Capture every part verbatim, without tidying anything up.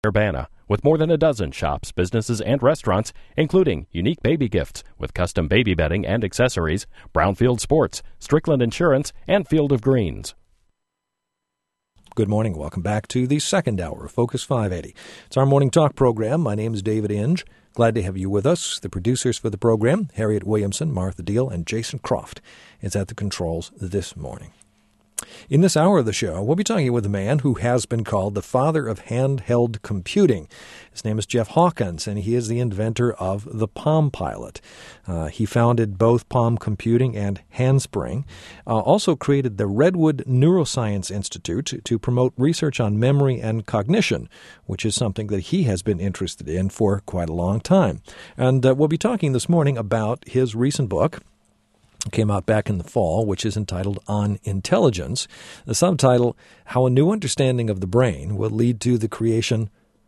Urbana, with more than a dozen shops, businesses, and restaurants, including unique baby gifts with custom baby bedding and accessories, Brownfield Sports, Strickland Insurance, and Field of Greens. Good morning. Welcome back to the second hour of Focus five eighty. It's our morning talk program. My name is David Inge. Glad to have you with us. The producers for the program, Harriet Williamson, Martha Deal, and Jason Croft, is at the controls this morning. In this hour of the show, we'll be talking with a man who has been called the father of handheld computing. His name is Jeff Hawkins, and he is the inventor of the Palm Pilot. Uh, he founded both Palm Computing and Handspring, uh, also created the Redwood Neuroscience Institute to promote research on memory and cognition, which is something that he has been interested in for quite a long time. And uh, we'll be talking this morning about his recent book, came out back in the fall, which is entitled On Intelligence. The subtitle, How a New Understanding of the Brain Will Lead to the Creation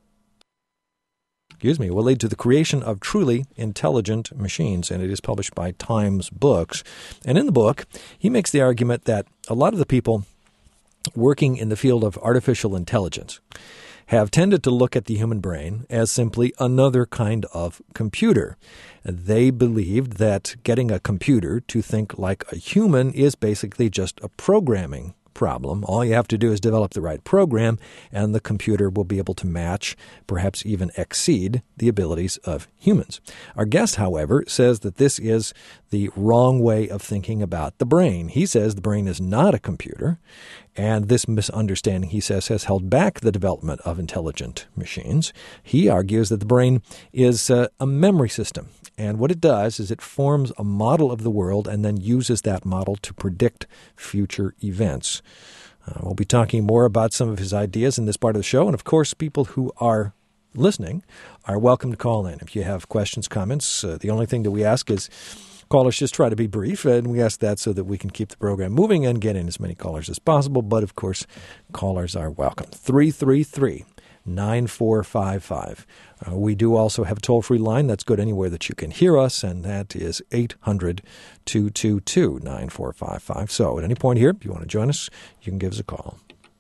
excuse me, will lead to the creation of truly intelligent machines, and it is published by Times Books. And in the book, he makes the argument that a lot of the people working in the field of artificial intelligence have tended to look at the human brain as simply another kind of computer. They believed that getting a computer to think like a human is basically just a programming problem. All you have to do is develop the right program, and the computer will be able to match, perhaps even exceed, the abilities of humans. Our guest, however, says that this is the wrong way of thinking about the brain. He says the brain is not a computer, and this misunderstanding, he says, has held back the development of intelligent machines. He argues that the brain is uh, a memory system, and what it does is it forms a model of the world and then uses that model to predict future events. Uh, we'll be talking more about some of his ideas in this part of the show, and of course, people who are listening are welcome to call in. If you have questions, comments, uh, the only thing that we ask is callers just try to be brief, and we ask that so that we can keep the program moving and get in as many callers as possible. But, of course, callers are welcome. three three three, nine four five five. Uh, we do also have a toll-free line that's good anywhere that you can hear us, and that is eight hundred, two two two, nine four five five. So at any point here, if you want to join us, you can give us a call.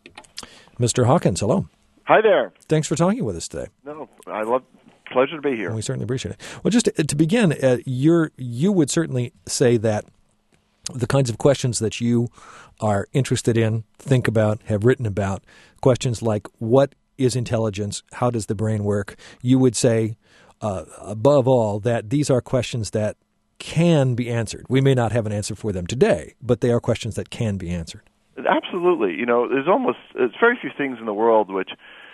Mister Hawkins, hello. Hi there. Thanks for talking with us today. No, I love Pleasure to be here. We certainly appreciate it. Well, just to, to begin, uh, you're, you would certainly say that the kinds of questions that you are interested in, think about, have written about, questions like what is intelligence, how does the brain work, you would say, uh, above all, that these are questions that can be answered. We may not have an answer for them today, but they are questions that can be answered. Absolutely. You know, there's almost, there's very few things in the world which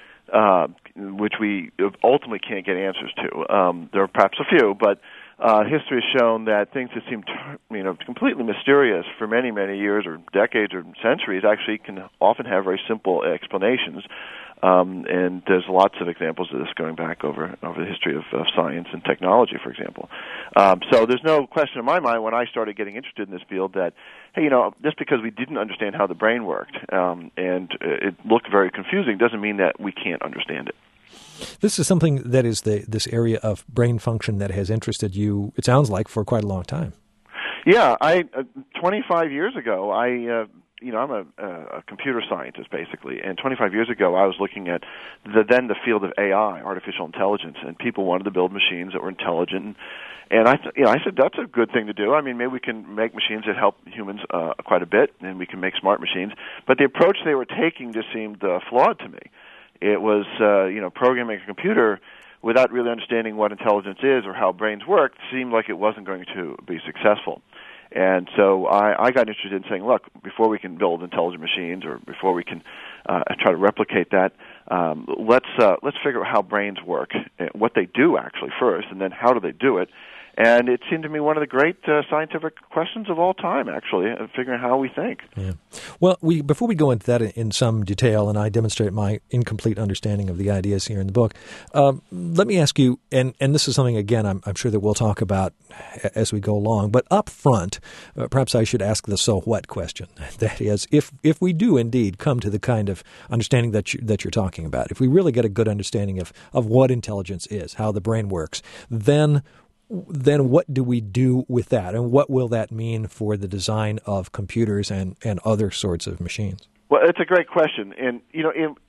Uh, which we ultimately can't get answers to. Um, there are perhaps a few, but uh, history has shown that things that seem, you know, completely mysterious for many, many years or decades or centuries actually can often have very simple explanations. Um, and there's lots of examples of this going back over over the history of, of science and technology, for example. Um, so there's no question in my mind when I started getting interested in this field that, hey, you know, just because we didn't understand how the brain worked um, and it looked very confusing doesn't mean that we can't understand it. This is something that is the this area of brain function that has interested you, it sounds like, for quite a long time. Yeah, I uh, twenty-five years ago, I uh, you know, I'm a, a computer scientist basically, and twenty-five years ago, I was looking at the then the field of A I, artificial intelligence, and people wanted to build machines that were intelligent. And I, th- you know, I said that's a good thing to do. I mean, maybe we can make machines that help humans uh, quite a bit, and we can make smart machines. But the approach they were taking just seemed uh, flawed to me. It was, uh, you know, programming a computer without really understanding what intelligence is or how brains work seemed like it wasn't going to be successful. And so I, I got interested in saying, look, before we can build intelligent machines or before we can uh, try to replicate that, um, let's uh, let's figure out how brains work, what they do actually first, and then how do they do it. And it seemed to me one of the great uh, scientific questions of all time, actually, uh, figuring out how we think. Yeah. Well, we before we go into that in, in some detail, and I demonstrate my incomplete understanding of the ideas here in the book, um, let me ask you, and, and this is something, again, I'm, I'm sure that we'll talk about as we go along, but up front, uh, perhaps I should ask the so what question. That is, if if we do indeed come to the kind of understanding that, you, that you're talking about, if we really get a good understanding of, of what intelligence is, how the brain works, then then what do we do with that, and what will that mean for the design of computers and, and other sorts of machines? Well, it's a great question, and you know, in,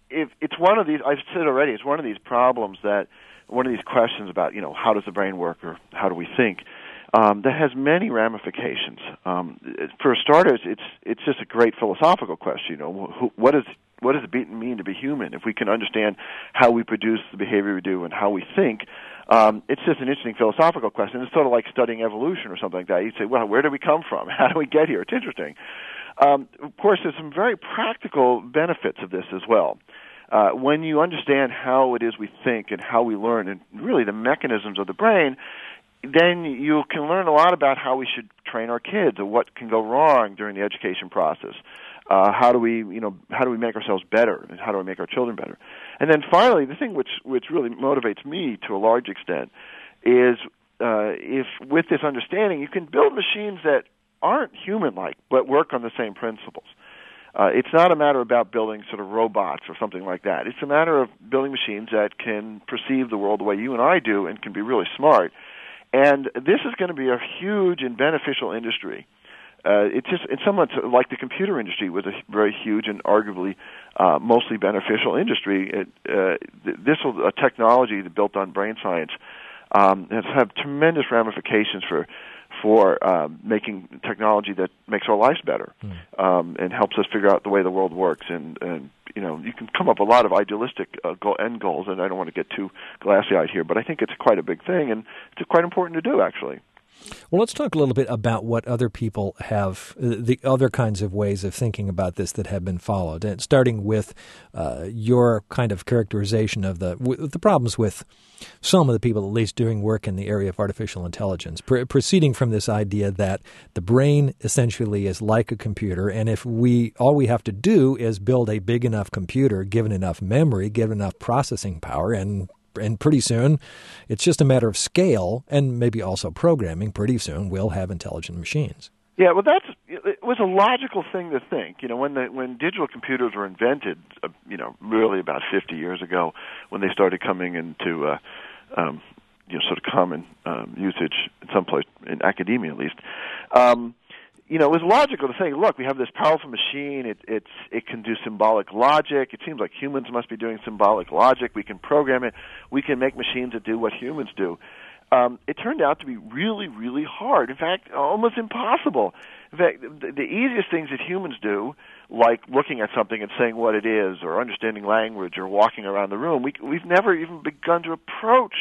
if it's one of these, I've said already, it's one of these problems that, one of these questions about, you know, how does the brain work or how do we think, um, that has many ramifications. Um, for starters, it's it's just a great philosophical question. You know, who, what is what does it mean to be human? If we can understand how we produce the behavior we do and how we think, um, it's just an interesting philosophical question. It's sort of like studying evolution or something like that. You say, well, where do we come from? How do we get here? It's interesting. Um, of course, there's some very practical benefits of this as well. Uh, when you understand how it is we think and how we learn and really the mechanisms of the brain, then you can learn a lot about how we should train our kids or what can go wrong during the education process. Uh, how do we, you know, how do we make ourselves better and how do we make our children better? And then finally, the thing which, which really motivates me to a large extent is uh, if with this understanding you can build machines that aren't human-like but work on the same principles. Uh, it's not a matter about building sort of robots or something like that. It's a matter of building machines that can perceive the world the way you and I do and can be really smart. And this is going to be a huge and beneficial industry. Uh, it's just it's somewhat like the computer industry was a very huge and arguably uh, mostly beneficial industry. It, uh, this will, a technology built on brain science um, has had tremendous ramifications for for um, making technology that makes our lives better mm. um, and helps us figure out the way the world works. And, and you know, you can come up with a lot of idealistic uh, goal, end goals, and I don't want to get too glassy-eyed here, but I think it's quite a big thing, and it's quite important to do, actually. Well, let's talk a little bit about what other people have, the other kinds of ways of thinking about this that have been followed, and starting with uh, your kind of characterization of the w- the problems with some of the people, at least doing work in the area of artificial intelligence, pr- proceeding from this idea that the brain essentially is like a computer, and if we all we have to do is build a big enough computer, given enough memory, given enough processing power, and And pretty soon, it's just a matter of scale and maybe also programming. Pretty soon, we'll have intelligent machines. Yeah, well, that's it was a logical thing to think. You know, when the when digital computers were invented, uh, you know, really about fifty years ago, when they started coming into uh, um, you know sort of common um, usage in some place in academia at least. Um, You know, it was logical to say, look, we have this powerful machine. It, it's, it can do symbolic logic. It seems like humans must be doing symbolic logic. We can program it. We can make machines that do what humans do. Um, it turned out to be really, really hard. In fact, almost impossible. In fact, the, the easiest things that humans do, like looking at something and saying what it is, or understanding language, or walking around the room, we, we've never even begun to approach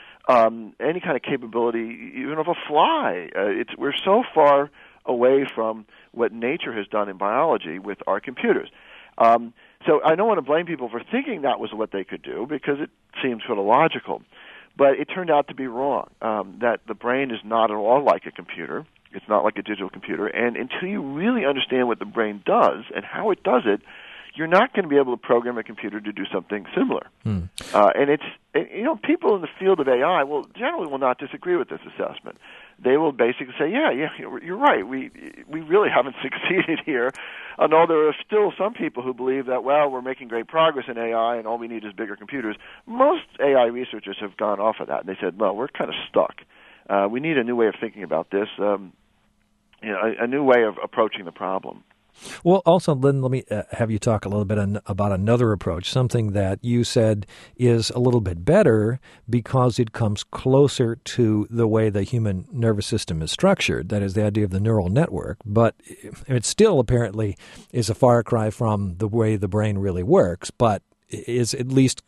um, any kind of capability, even of a fly. Uh, it's, we're so far away from what nature has done in biology with our computers. Um, so I don't want to blame people for thinking that was what they could do because it seems sort of logical. But it turned out to be wrong, um, that the brain is not at all like a computer. It's not like a digital computer. And until you really understand what the brain does and how it does it, you're not going to be able to program a computer to do something similar. Hmm. Uh, and it's, you know, people in the field of A I will generally will not disagree with this assessment. They will basically say, yeah, yeah, you're right. We we really haven't succeeded here. Although there are still some people who believe that, well, we're making great progress in A I and all we need is bigger computers. Most A I researchers have gone off of that, and they said, well, we're kind of stuck. Uh, we need a new way of thinking about this, um, you know, a, a new way of approaching the problem. Well, also, Lynn, let me uh, have you talk a little bit an, about another approach, something that you said is a little bit better because it comes closer to the way the human nervous system is structured. That is the idea of the neural network. But it still apparently is a far cry from the way the brain really works, but is at least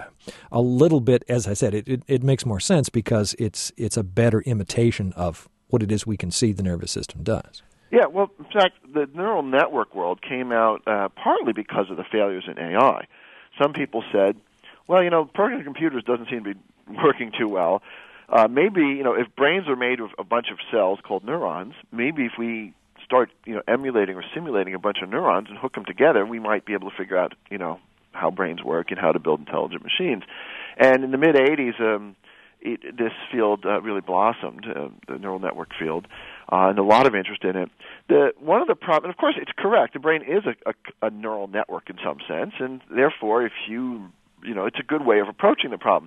a little bit, as I said, it, it, it makes more sense because it's it's a better imitation of what it is we can see the nervous system does. Yeah, well, in fact, the neural network world came out uh, partly because of the failures in A I. Some people said, well, you know, programming computers doesn't seem to be working too well. Uh, maybe, you know, if brains are made of a bunch of cells called neurons, maybe if we start, you know, emulating or simulating a bunch of neurons and hook them together, we might be able to figure out, you know, how brains work and how to build intelligent machines. And in the mid-eighties, um, it, this field uh, really blossomed, uh, the neural network field. Uh, and a lot of interest in it. The, one of the problems, and of course it's correct, the brain is a, a, a neural network in some sense, and therefore if you, you know, it's a good way of approaching the problem.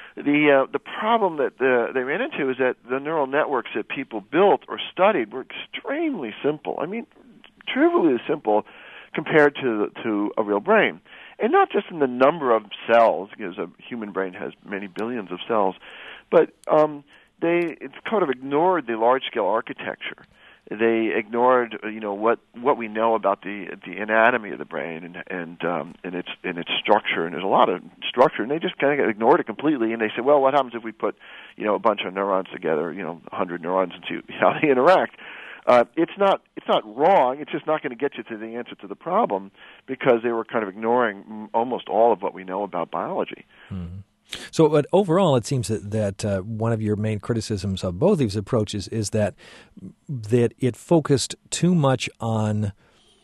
The uh, the problem that the, they ran into is that the neural networks that people built or studied were extremely simple. I mean, trivially simple compared to to a real brain. and not just in the number of cells, because a human brain has many billions of cells, but um, they it's kind of ignored the large-scale architecture. They ignored, you know, what, what we know about the the anatomy of the brain and and um, and its and its structure. And there's a lot of structure, and they just kind of ignored it completely. And they said, well, what happens if we put, you know, a bunch of neurons together, you know, a hundred neurons, and see how they interact? Uh, it's not it's not wrong. It's just not going to get you to the answer to the problem, because they were kind of ignoring almost all of what we know about biology. Mm-hmm. So, but overall, it seems that, that uh, one of your main criticisms of both these approaches is that that it focused too much on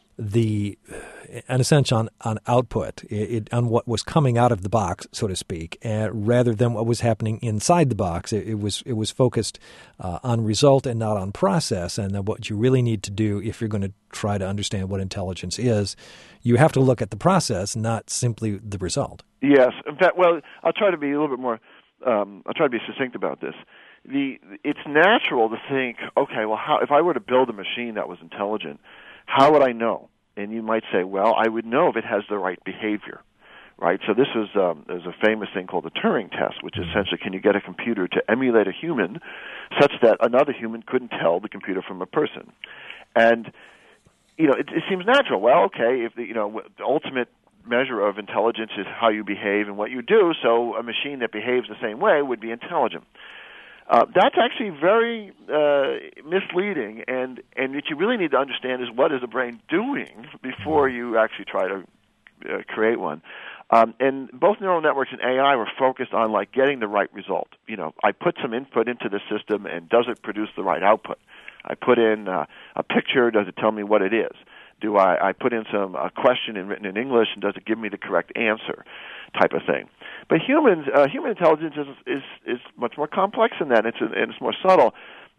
the, in a sense, on, on output, it, it, on what was coming out of the box, so to speak, uh, rather than what was happening inside the box. It, it was it was focused uh, on result and not on process. And then what you really need to do if you're going to try to understand what intelligence is, you have to look at the process, not simply the result. Yes. In fact, well, I'll try to be a little bit more, um, I'll try to be succinct about this. The It's natural to think, okay, well, how, if I were to build a machine that was intelligent, how would I know? And you might say, well, I would know if it has the right behavior, right? So this is um, there's a famous thing called the Turing test, which is essentially, can you get a computer to emulate a human such that another human couldn't tell the computer from a person? And, you know, it, it seems natural. Well, okay, if the, you know, the ultimate measure of intelligence is how you behave and what you do, so a machine that behaves the same way would be intelligent. Uh, that's actually very uh, misleading, and, and what you really need to understand is, what is the brain doing before you actually try to uh, create one. Um, and both neural networks and A I were focused on, like, getting the right result. You know, I put some input into the system, and does it produce the right output? I put in uh, a picture, does it tell me what it is? Do I, I put in some a question in, written in English, and does it give me the correct answer, type of thing? But humans, uh, human intelligence is, is is much more complex than that. It's and it's more subtle.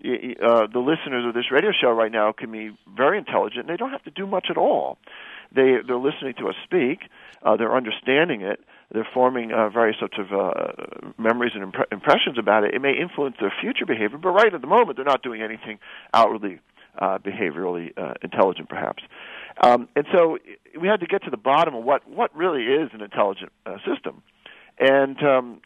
Uh, the listeners of this radio show right now can be very intelligent, and they don't have to do much at all. They they're listening to us speak. Uh, they're understanding it. They're forming uh, various sorts of uh, memories and impre- impressions about it. It may influence their future behavior, but right at the moment, they're not doing anything outwardly Uh, behaviorally uh, intelligent, perhaps. Um, and so we had to get to the bottom of what, what really is an intelligent uh, system. And um,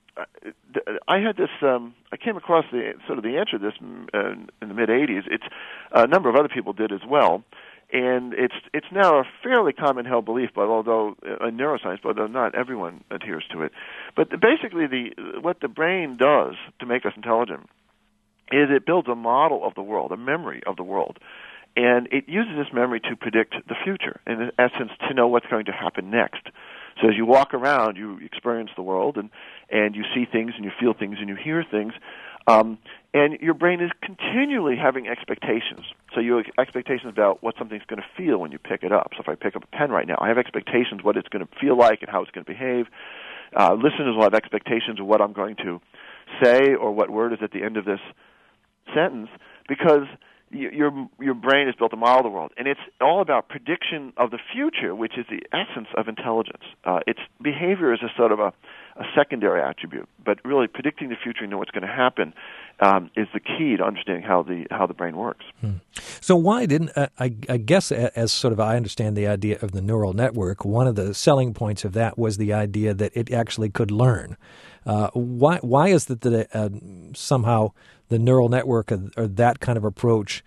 I had this, um, I came across the sort of the answer to this uh, in the mid-eighties. It's a number of other people did as well. And it's it's now a fairly common held belief, but although uh, in neuroscience, but although not everyone adheres to it. But basically, the what the brain does to make us intelligent is it builds a model of the world, a memory of the world. And it uses this memory to predict the future, in essence, to know what's going to happen next. So as you walk around, you experience the world, and, and you see things, and you feel things, and you hear things. Um, and your brain is continually having expectations. So you have expectations about what something's going to feel when you pick it up. So if I pick up a pen right now, I have expectations what it's going to feel like and how it's going to behave. Uh, listeners will have expectations of what I'm going to say or what word is at the end of this sentence, because your your brain has built a model of the world, and it's all about prediction of the future, which is the essence of intelligence. Uh, its behavior is a sort of a, a secondary attribute, but really predicting the future and know what's going to happen um, is the key to understanding how the how the brain works. Hmm. So why didn't uh, I, I guess as sort of I understand the idea of the neural network, one of the selling points of that was the idea that it actually could learn. Uh, why why is it that uh, somehow the neural network or, or that kind of approach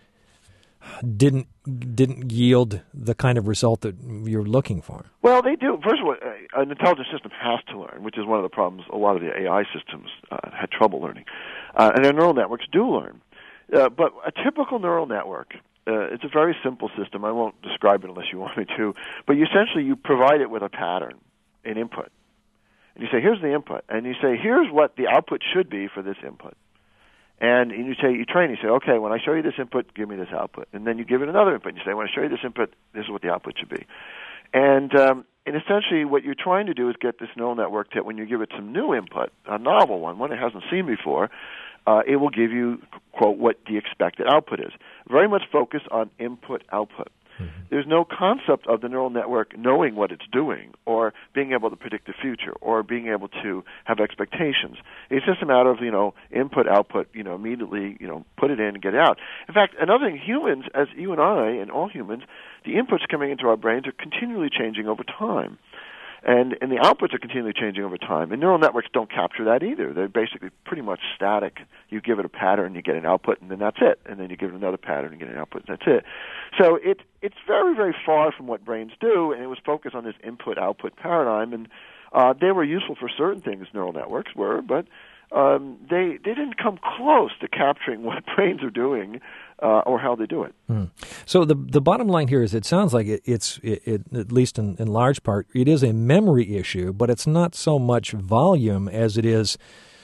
didn't didn't yield the kind of result that you're looking for? Well, they do. First of all, an intelligent system has to learn, which is one of the problems a lot of the A I systems uh, had trouble learning. Uh, and their neural networks do learn. Uh, but a typical neural network, uh, it's a very simple system. I won't describe it unless you want me to. But you essentially, you provide it with a pattern, an input. And you say, here's the input. And you say, here's what the output should be for this input. And you say, you train, you say, okay, when I show you this input, give me this output. And then you give it another input, and you say, when I show you this input, this is what the output should be. And, um, and essentially what you're trying to do is get this neural network to, when you give it some new input, a novel one, one it hasn't seen before, uh, it will give you, quote, what the expected output is. Very much focused on input-output. Mm-hmm. There's no concept of the neural network knowing what it's doing or being able to predict the future or being able to have expectations. It's just a matter of, you know, input, output, you know, immediately, you know, put it in and get it out. In fact, another thing, humans, as you and I and all humans, the inputs coming into our brains are continually changing over time. And, and the outputs are continually changing over time. And neural networks don't capture that either. They're basically pretty much static. You give it a pattern, you get an output, and then that's it. And then you give it another pattern, and get an output, and that's it. So it, it's very, very far from what brains do, and it was focused on this input-output paradigm. And uh, they were useful for certain things, neural networks were, but um, they, they didn't come close to capturing what brains are doing uh, or how they do it. Hmm. So the the bottom line here is it sounds like it, it's, it, it, at least in, in large part, it is a memory issue, but it's not so much volume as it is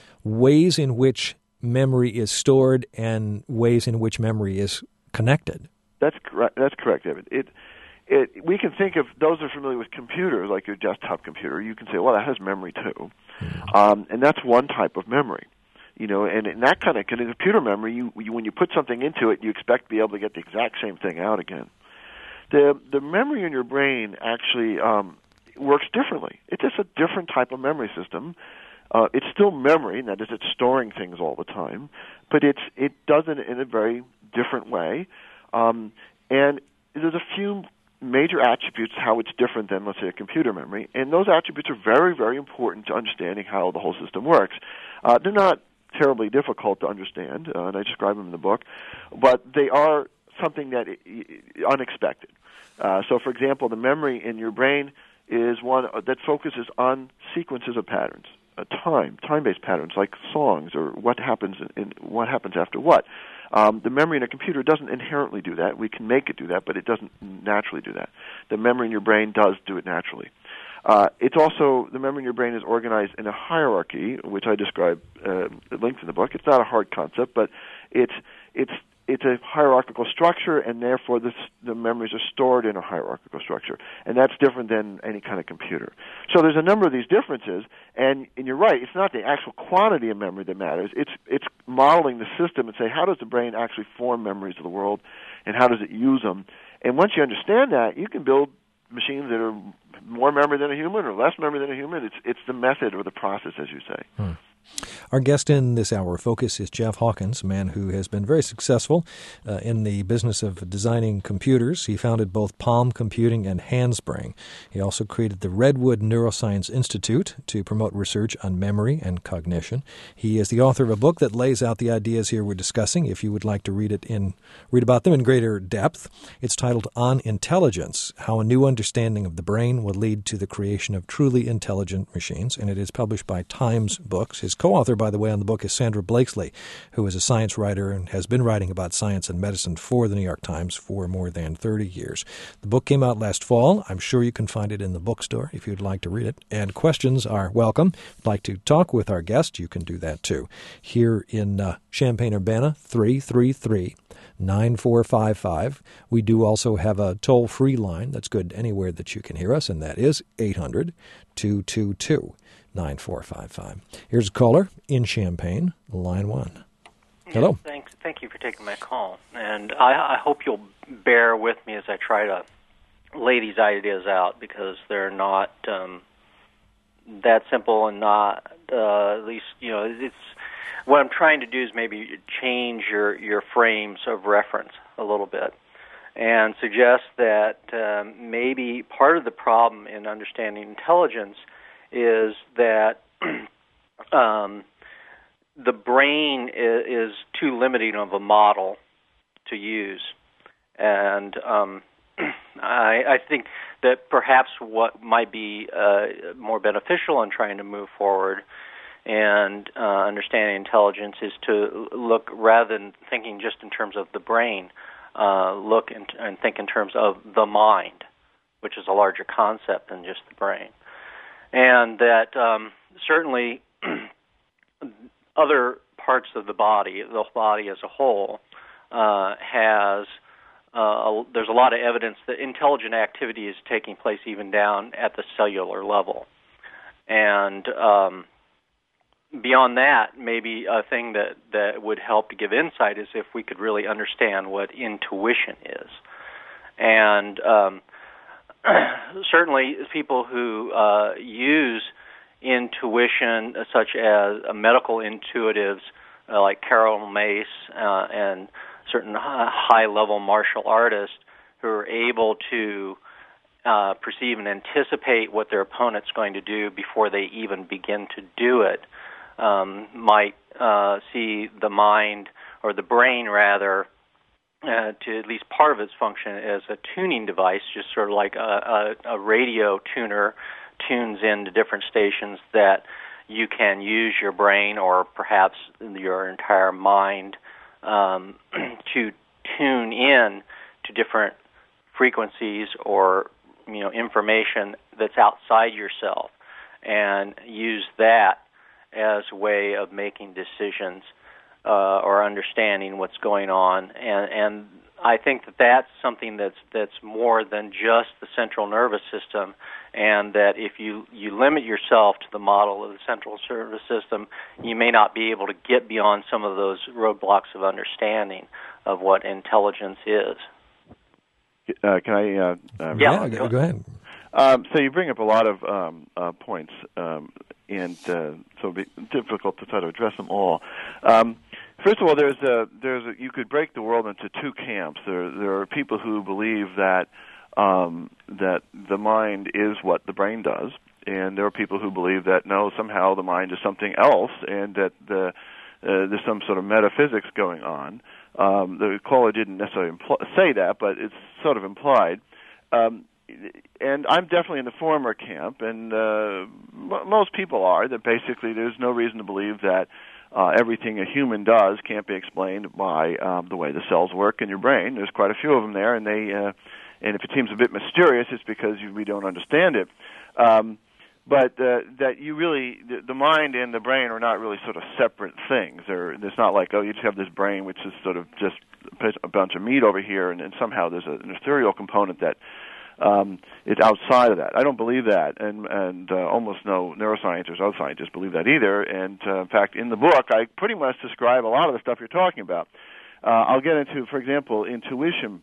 ways in which memory is stored and ways in which memory is connected. That's correct. That's correct, David. It, it, we can think of those who are familiar with computers, like your desktop computer. You can say, well, that has memory too, mm-hmm. um, and that's one type of memory. You know, and in that kind of computer memory, you, you when you put something into it, you expect to be able to get the exact same thing out again. The the memory in your brain actually um, works differently. It's just a different type of memory system. Uh, it's still memory, that is, it's storing things all the time, but it's it does it in a very different way. Um, and there's a few major attributes how it's different than, let's say, a computer memory, and those attributes are very, very important to understanding how the whole system works. Uh, they're not terribly difficult to understand, uh, and I describe them in the book, but they are something that is unexpected. Uh, so, for example, the memory in your brain is one that focuses on sequences of patterns, uh, time, time-based patterns like songs or what happens in, in what happens after what. Um, the memory in a computer doesn't inherently do that. We can make it do that, but it doesn't naturally do that. The memory in your brain does do it naturally. Uh, it's also, the memory in your brain is organized in a hierarchy, which I describe uh, at length in the book. It's not a hard concept, but it's it's it's a hierarchical structure, and therefore this, the memories are stored in a hierarchical structure, and that's different than any kind of computer. So there's a number of these differences, and, and you're right, it's not the actual quantity of memory that matters. It's it's modeling the system and say, how does the brain actually form memories of the world, and how does it use them? And once you understand that, you can build machines that are more memory than a human or less memory than a human. It's it's the method or the process, as you say. Hmm. Our guest in this hour of Focus is Jeff Hawkins, a man who has been very successful uh, in the business of designing computers. He founded both Palm Computing and Handspring. He also created the Redwood Neuroscience Institute to promote research on memory and cognition. He is the author of a book that lays out the ideas here we're discussing. If you would like to read it in, read about them in greater depth, it's titled On Intelligence: How a New Understanding of the Brain Will Lead to the Creation of Truly Intelligent Machines, and it is published by Times Books. His co-author, by the way, on the book is Sandra Blakesley, who is a science writer and has been writing about science and medicine for the New York Times for more than thirty years. The book came out last fall. I'm sure you can find it in the bookstore if you'd like to read it. And questions are welcome. If you'd like to talk with our guest, you can do that too. Here in uh, Champaign-Urbana, three three three, nine four five five. We do also have a toll-free line that's good anywhere that you can hear us, and that is eight hundred, two two two, nine four five five. Here's a caller in Champaign, line one. Hello. Yes, thanks. Thank you for taking my call. And I, I hope you'll bear with me as I try to lay these ideas out, because they're not um, that simple and not, uh, at least, you know, it's what I'm trying to do is maybe change your, your frames of reference a little bit and suggest that um, maybe part of the problem in understanding intelligence is that um, the brain is, is too limiting of a model to use. And um, I, I think that perhaps what might be uh, more beneficial in trying to move forward and uh, understanding intelligence is to look, rather than thinking just in terms of the brain, uh, look in, and think in terms of the mind, which is a larger concept than just the brain. And that um, certainly other parts of the body, the body as a whole, uh, has, uh, a, there's a lot of evidence that intelligent activity is taking place even down at the cellular level. And um, beyond that, maybe a thing that, that would help to give insight is if we could really understand what intuition is. And um, certainly people who uh, use intuition, uh, such as uh, medical intuitives uh, like Carol Mace uh, and certain high-level martial artists who are able to uh, perceive and anticipate what their opponent's going to do before they even begin to do it, um, might uh, see the mind, or the brain rather, uh, to at least part of its function as a tuning device, just sort of like a, a, a radio tuner tunes into different stations that you can use your brain or perhaps your entire mind um, to tune in to different frequencies or, you know, information that's outside yourself, and use that as a way of making decisions uh, or understanding what's going on. And, and I think that that's something that's that's more than just the central nervous system, and that if you, you limit yourself to the model of the central nervous system, you may not be able to get beyond some of those roadblocks of understanding of what intelligence is. Uh, can I? Uh, uh, yeah, go, go ahead. Um, so you bring up a lot of um, uh, points, um, and uh, so it'll be difficult to try to address them all. Um, first of all, there's a, there's a, you could break the world into two camps. There there are people who believe that um, that the mind is what the brain does, and there are people who believe that no, somehow the mind is something else, and that the uh, there's some sort of metaphysics going on. Um, the caller didn't necessarily impl- say that, but it's sort of implied. Um, and I'm definitely in the former camp, and uh, m- most people are, that basically there's no reason to believe that uh, everything a human does can't be explained by um, the way the cells work in your brain. There's quite a few of them there, and they, uh, and if it seems a bit mysterious, it's because you, we don't understand it. Um, But uh, that you really, the, the mind and the brain are not really sort of separate things. They're, it's not like, oh, you just have this brain which is sort of just a bunch of meat over here, and, and somehow there's a, an ethereal component that um, is outside of that. I don't believe that, and, and uh, almost no neuroscientists or other scientists believe that either. And uh, in fact, in the book, I pretty much describe a lot of the stuff you're talking about. Uh, I'll get into, for example, intuition.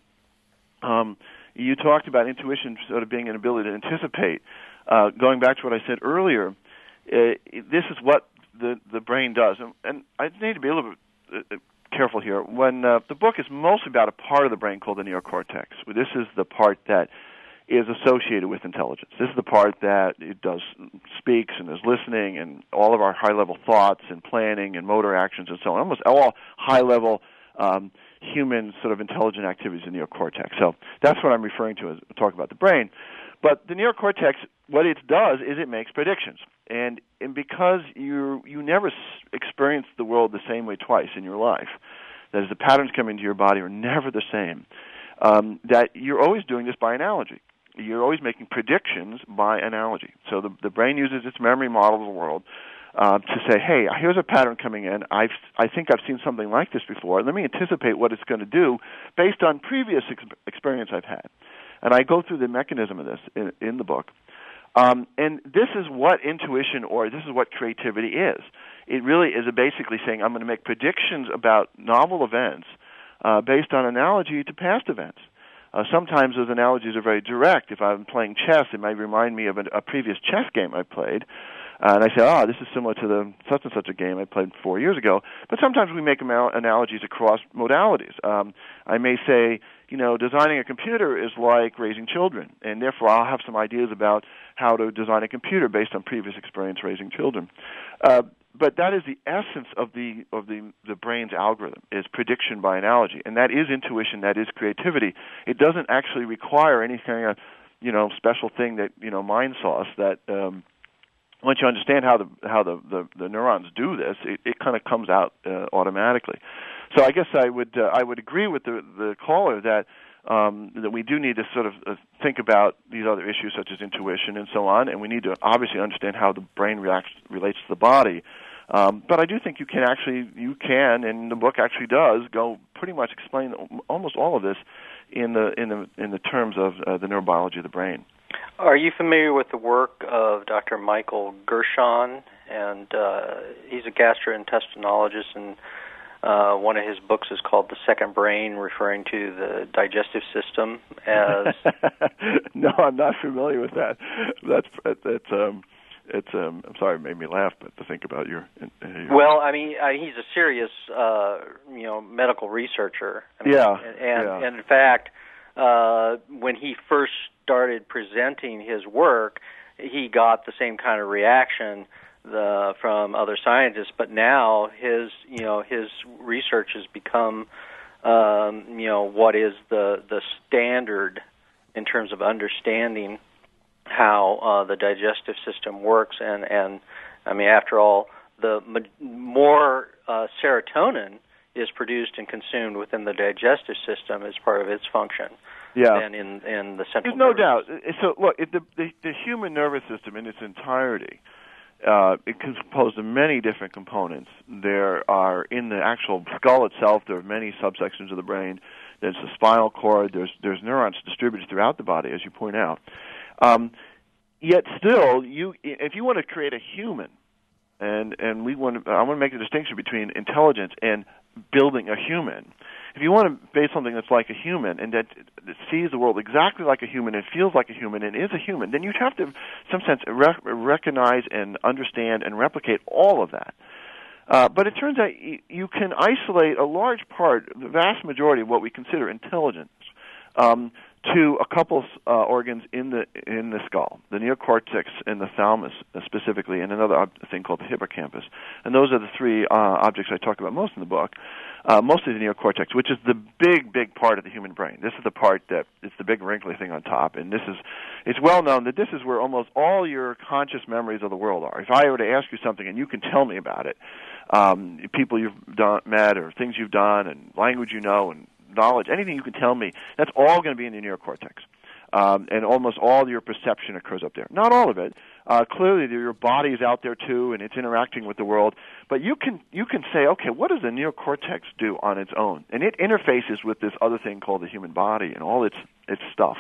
Um, you talked about intuition sort of being an ability to anticipate. Uh, going back to what I said earlier, uh, this is what the, the brain does. And, and I need to be a little bit uh, careful here. When uh, the book is mostly about a part of the brain called the neocortex. This is the part that is associated with intelligence. This is the part that it does speaks and is listening, and all of our high-level thoughts and planning and motor actions and so on, almost all high-level um, human sort of intelligent activities in the neocortex. So that's what I'm referring to as talk about the brain. But the neocortex, what it does is it makes predictions. And, and because you you never s- experience the world the same way twice in your life, that is, the patterns coming into your body are never the same, um, that you're always doing this by analogy. You're always making predictions by analogy. So the, the brain uses its memory model of the world uh, to say, hey, here's a pattern coming in. I've, I think I've seen something like this before. Let me anticipate what it's going to do based on previous ex- experience I've had. And I go through the mechanism of this in, in the book. Um, and this is what intuition, or this is what creativity is. It really is a basically saying, I'm going to make predictions about novel events uh, based on analogy to past events. Uh, sometimes those analogies are very direct. If I'm playing chess, it might remind me of a, a previous chess game I played. Uh, and I say, oh, this is similar to the such and such a game I played four years ago. But sometimes we make anal- analogies across modalities. Um, I may say, you know, designing a computer is like raising children, and therefore I'll have some ideas about how to design a computer based on previous experience raising children. Uh, but that is the essence of the of the, the brain's algorithm, is prediction by analogy, and that is intuition, that is creativity. It doesn't actually require anything, uh, you know, special thing that, you know, mind sauce that. Um, Once you understand how the how the, the, the neurons do this, it, it kind of comes out uh, automatically. So I guess I would uh, I would agree with the the caller that um, that we do need to sort of uh, think about these other issues such as intuition and so on, and we need to obviously understand how the brain reacts relates to the body. Um, but I do think you can actually you can, and the book actually does go pretty much explain almost all of this in the in the in the terms of uh, the neurobiology of the brain. Are you familiar with the work of Doctor Michael Gershon? And uh, he's a gastrointestinologist, and uh, one of his books is called The Second Brain, referring to the digestive system as... No, I'm not familiar with that. That's that's um, it's um, I'm sorry, it made me laugh, but to think about your. your... Well, I mean, I, he's a serious, uh, you know, medical researcher. I mean, yeah, and, yeah. and in fact. uh, when he first started presenting his work, he got the same kind of reaction the, from other scientists. But now his, you know, his research has become, um, you know, what is the the standard in terms of understanding how uh, the digestive system works. And, and I mean, after all, the more uh, serotonin is produced and consumed within the digestive system as part of its function yeah. than in, in the central There's no nervous doubt. So, look, it, the, the, the human nervous system in its entirety, uh, it is composed of many different components. There are, in the actual skull itself, there are many subsections of the brain. There's the spinal cord. There's, there's neurons distributed throughout the body, as you point out. Um, yet still, you, if you want to create a human, and, and we want to, I want to make a distinction between intelligence and building a human. If you want to base something that's like a human and that, that sees the world exactly like a human and feels like a human and is a human, then you'd have to, in some sense, rec- recognize and understand and replicate all of that. Uh, but it turns out you, you can isolate a large part, the vast majority of what we consider intelligence, um, to a couple uh, organs in the in the skull, the neocortex and the thalamus uh, specifically, and another ob- thing called the hippocampus. And those are the three uh, objects I talk about most in the book. Uh, mostly the neocortex, which is the big, big part of the human brain. This is the part that it's the big wrinkly thing on top, and this is it's well known that this is where almost all your conscious memories of the world are. If I were to ask you something and you can tell me about it, um, people you've done, met or things you've done and language you know and knowledge, anything you can tell me, that's all going to be in the neocortex. Um, and almost all your perception occurs up there. Not all of it. Uh, clearly, your body is out there too, and it's interacting with the world. But you can you can say, okay, what does the neocortex do on its own? And it interfaces with this other thing called the human body and all its its stuff.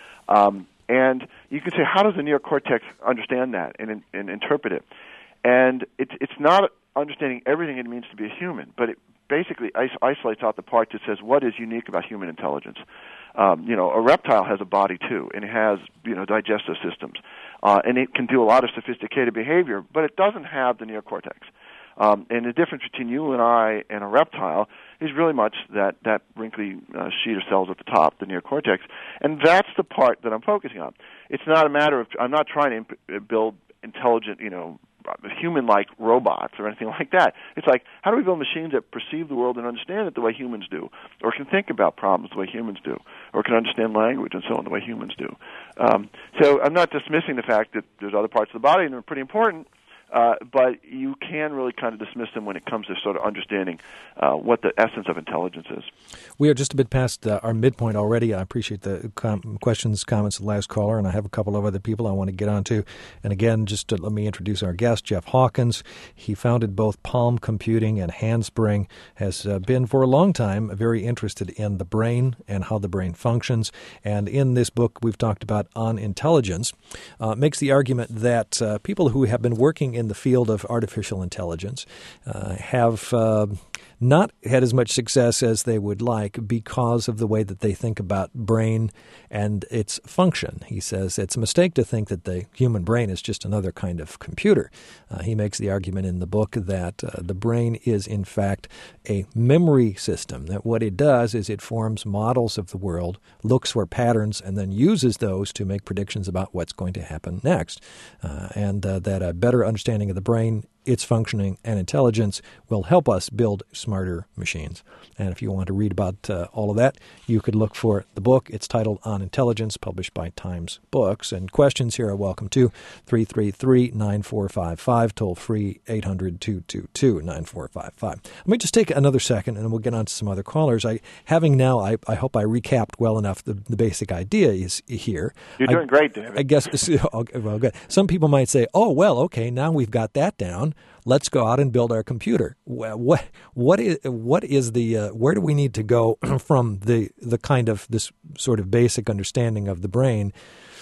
Um, and you can say, how does the neocortex understand that and, and interpret it? And it's it's not understanding everything it means to be a human, but it basically isolates out the part that says what is unique about human intelligence. Um, you know, a reptile has a body too, and it has, you know, digestive systems, uh, and it can do a lot of sophisticated behavior, but it doesn't have the neocortex. Um, and the difference between you and I and a reptile is really much that that wrinkly uh, sheet of cells at the top, the neocortex, and that's the part that I'm focusing on. It's not a matter of I'm not trying to imp- build intelligent, you know, human-like robots or anything like that. It's like, how do we build machines that perceive the world and understand it the way humans do, or can think about problems the way humans do, or can understand language and so on the way humans do? Um, so I'm not dismissing the fact that there's other parts of the body and they're pretty important, uh, but you can really kind of dismiss them when it comes to sort of understanding uh, what the essence of intelligence is. We are just a bit past uh, our midpoint already. I appreciate the com- questions, comments of the last caller, and I have a couple of other people I want to get on to. And again, just to let me introduce our guest, Jeff Hawkins. He founded both Palm Computing and Handspring, has uh, been for a long time very interested in the brain and how the brain functions. And in this book we've talked about On Intelligence, uh, makes the argument that uh, people who have been working in the field of artificial intelligence uh, have uh, not had as much success as they would like because of the way that they think about brain and its function. He says it's a mistake to think that the human brain is just another kind of computer. Uh, he makes the argument in the book that uh, the brain is, in fact, a memory system, that what it does is it forms models of the world, looks for patterns, and then uses those to make predictions about what's going to happen next, uh, and uh, that a better understanding of the brain, its functioning, and intelligence will help us build smarter machines. And if you want to read about uh, all of that, you could look for the book. It's titled On Intelligence, published by Times Books. And questions here are welcome to three three three, nine four five five, toll free eight hundred, two two two, nine four five five. Let me just take another second, and we'll get on to some other callers. I having now, I, I hope I recapped well enough the, the basic idea is here. You're doing I, great, David. I guess, okay, well, good. Some people might say, oh, well, okay, now we've got that down. Let's go out and build our computer. What what is what is the uh, where do we need to go from the the kind of this sort of basic understanding of the brain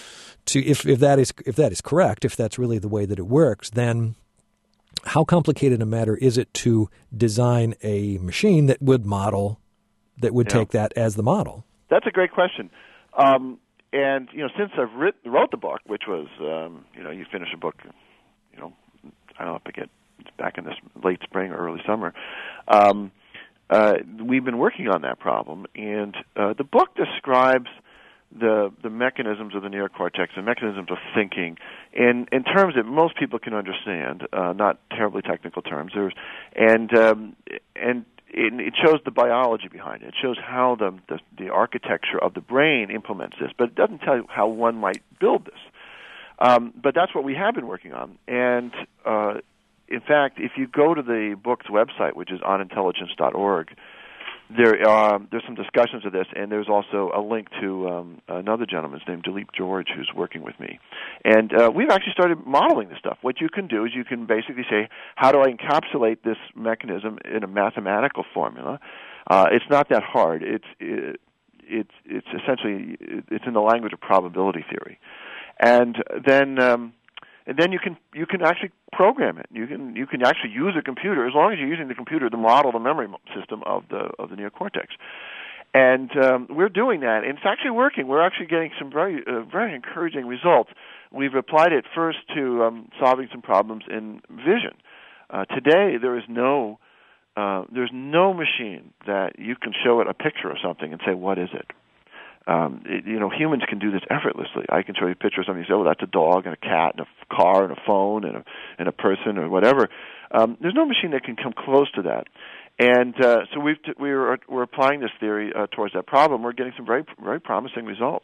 to if if that is if that is correct, if that's really the way that it works, then how complicated a matter is it to design a machine that would model that would yeah. take that as the model? That's a great question. Um, and you know, since I've writ- wrote the book, which was um, you know, you finish a book, you know, I don't know if I get. back in this late spring or early summer, um, uh, we've been working on that problem. And uh, the book describes the the mechanisms of the neocortex, the mechanisms of thinking, in in terms that most people can understand, uh, not terribly technical terms. There's and um, and it, it shows the biology behind it. It shows how the, the the architecture of the brain implements this, but it doesn't tell you how one might build this. Um, but that's what we have been working on, and uh, in fact, if you go to the book's website, which is on intelligence dot org, there uh, there's some discussions of this, and there's also a link to um, another gentleman named Dilip George who's working with me. And uh, we've actually started modeling this stuff. What you can do is you can basically say, how do I encapsulate this mechanism in a mathematical formula? Uh, it's not that hard. It's it, it's it's essentially it's in the language of probability theory, and then. Um, And then you can you can actually program it. You can you can actually use a computer as long as you're using the computer to model the memory system of the of the neocortex. And um, we're doing that. And it's actually working. We're actually getting some very uh, very encouraging results. We've applied it first to um, solving some problems in vision. Uh, today there is no uh, there's no machine that you can show it a picture of something and say, what is it? Um, it, you know, humans can do this effortlessly. I can show you a picture of something. You say, "Oh, that's a dog and a cat and a car and a phone and a and a person or whatever." Um, there's no machine that can come close to that. And uh, so we've t- we're we're applying this theory uh, towards that problem. We're getting some very very promising results.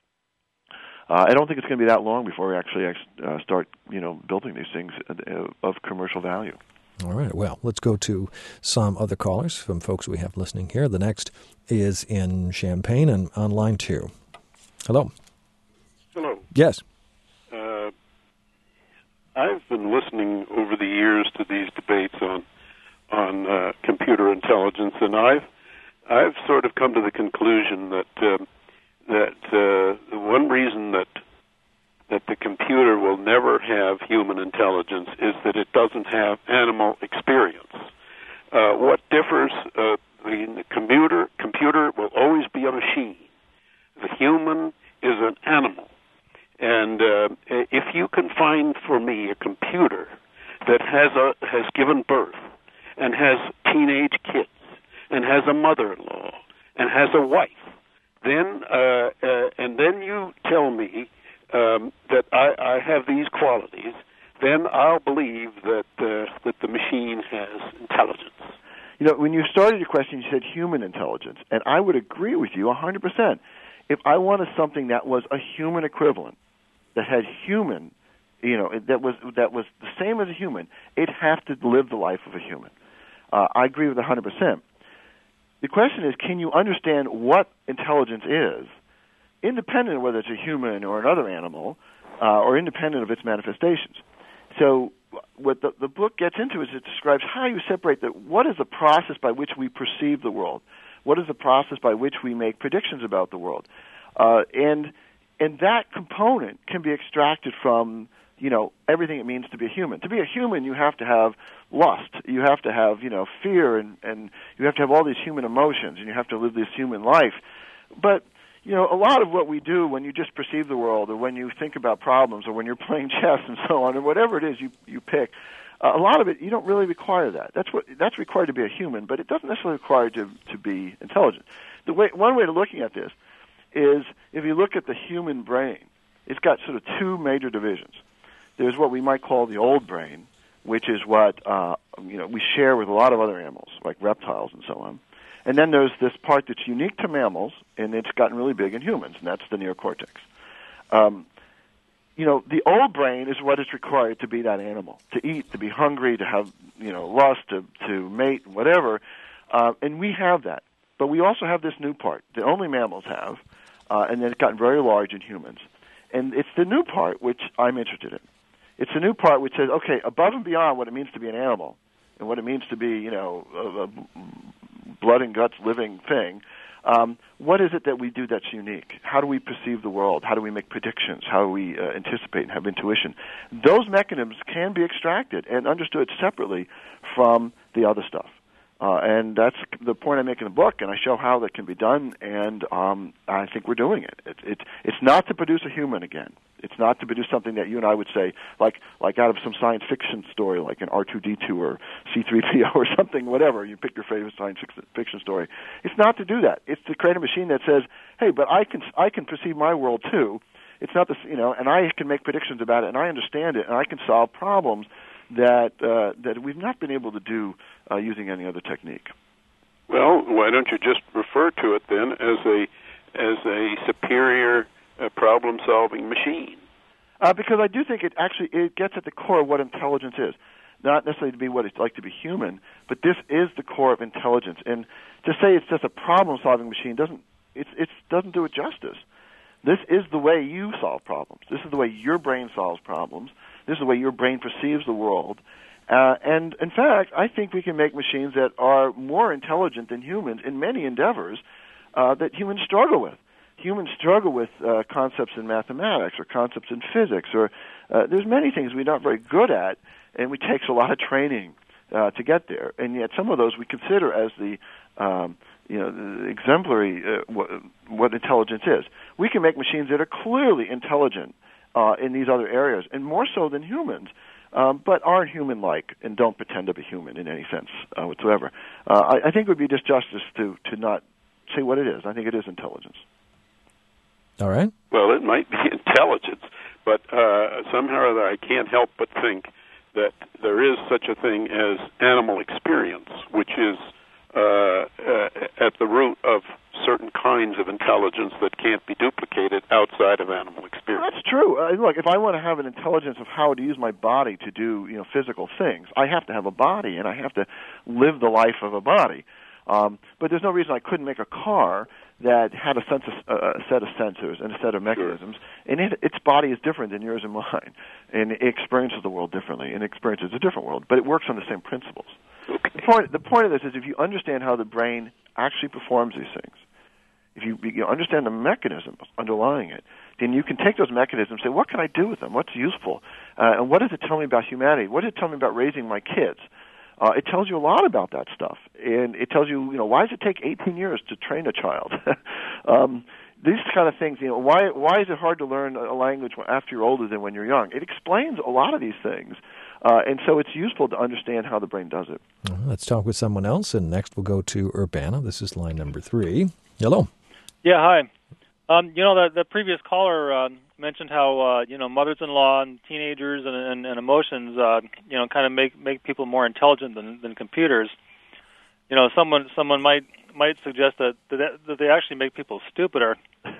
Uh, I don't think it's going to be that long before we actually uh, start, you know, building these things of commercial value. All right. Well, let's go to some other callers from folks we have listening here. The next is in Champaign and on line two. Hello. Hello. Yes. Uh, I've been listening over the years to these debates on on uh, computer intelligence, and I've I've sort of come to the conclusion that uh, that uh, the one reason that that the computer will never have human intelligence is that it doesn't have animal experience. Uh, what differs, uh, the computer, computer will always be a machine. The human is an animal. And uh, if you can find for me a computer that has a, has given birth and has teenage kids and has a mother-in-law and has a wife, then uh, uh, and then you tell me Um, that I, I have these qualities, then I'll believe that uh, that the machine has intelligence. You know, when you started your question, you said human intelligence, and I would agree with you one hundred percent. If I wanted something that was a human equivalent, that had human, you know, that was that was the same as a human, it'd have to live the life of a human. Uh, I agree with one hundred percent. The question is, can you understand what intelligence is, independent of whether it's a human or another animal, uh, or independent of its manifestations? So what the, the book gets into is it describes how you separate the, what is the process by which we perceive the world? What is the process by which we make predictions about the world? Uh, and and that component can be extracted from, you know, everything it means to be a human. To be a human, you have to have lust. You have to have, you know, fear, and, and you have to have all these human emotions, and you have to live this human life. But you know, a lot of what we do when you just perceive the world, or when you think about problems, or when you're playing chess and so on, or whatever it is you you pick, uh, a lot of it you don't really require that. That's what that's required to be a human, but it doesn't necessarily require to to be intelligent. The way one way to looking at this is if you look at the human brain, it's got sort of two major divisions. There's what we might call the old brain, which is what uh, you know we share with a lot of other animals, like reptiles and so on. And then there's this part that's unique to mammals, and it's gotten really big in humans, and that's the neocortex. Um, you know, the old brain is what is required to be that animal, to eat, to be hungry, to have, you know, lust, to, to mate, whatever. Uh, and we have that. But we also have this new part that only mammals have, uh, and then it's gotten very large in humans. And it's the new part which I'm interested in. It's the new part which says, okay, above and beyond what it means to be an animal and what it means to be, you know, a, a blood and guts living thing, um, what is it that we do that's unique? How do we perceive the world? How do we make predictions? How do we uh, anticipate and have intuition? Those mechanisms can be extracted and understood separately from the other stuff. Uh, and that's the point I make in the book, and I show how that can be done, and um, I think we're doing it. It, it. It's not to produce a human again. It's not to produce something that you and I would say, like like out of some science fiction story, like an R two D two or C three P O or something, whatever. You pick your favorite science fiction story. It's not to do that. It's to create a machine that says, hey, but I can I can perceive my world too. It's not this, you know, and I can make predictions about it, and I understand it, and I can solve problems that uh, that we've not been able to do uh, using any other technique. Well, why don't you just refer to it then as a as a superior uh, problem-solving machine? Uh, because I do think it actually it gets at the core of what intelligence is. Not necessarily to be what it's like to be human, but this is the core of intelligence. And to say it's just a problem-solving machine doesn't it it doesn't do it justice. This is the way you solve problems. This is the way your brain solves problems. This is the way your brain perceives the world. Uh, and, in fact, I think we can make machines that are more intelligent than humans in many endeavors uh, that humans struggle with. Humans struggle with uh, concepts in mathematics or concepts in physics. or uh, There's many things we're not very good at, and it takes a lot of training uh, to get there. And yet some of those we consider as the um, you know, the exemplary uh, what, what intelligence is. We can make machines that are clearly intelligent Uh, in these other areas, and more so than humans, um, but aren't human-like and don't pretend to be human in any sense uh, whatsoever. Uh, I, I think it would be disjustice to, to not say what it is. I think it is intelligence. All right. Well, it might be intelligence, but uh, somehow or other I can't help but think that there is such a thing as animal experience, which is uh, uh, at the root of certain kinds of intelligence that can't be duplicated outside of animal experience. That's true. Uh, look, if I want to have an intelligence of how to use my body to do, you know, physical things, I have to have a body, and I have to live the life of a body. Um, but there's no reason I couldn't make a car that had a, sense of, uh, a set of sensors and a set of mechanisms, sure. and it, its body is different than yours and mine, and it experiences the world differently, and it experiences a different world, but it works on the same principles. Okay. The point, the point of this is if you understand how the brain actually performs these things, if you, you understand the mechanisms underlying it, then you can take those mechanisms and say, what can I do with them? What's useful? Uh, and what does it tell me about humanity? What does it tell me about raising my kids? Uh, it tells you a lot about that stuff. And it tells you, you know, why does it take eighteen years to train a child? um, these kind of things, you know, why why is it hard to learn a language after you're older than when you're young? It explains a lot of these things. Uh, and so it's useful to understand how the brain does it. Well, let's talk with someone else, and next we'll go to Urbana. This is line number three. Hello. Yeah, hi. Um, you know, the, the previous caller uh, mentioned how, uh, you know, mothers-in-law and teenagers and, and, and emotions, uh, you know, kind of make, make people more intelligent than, than computers. You know, someone someone might might suggest that that, that they actually make people stupider.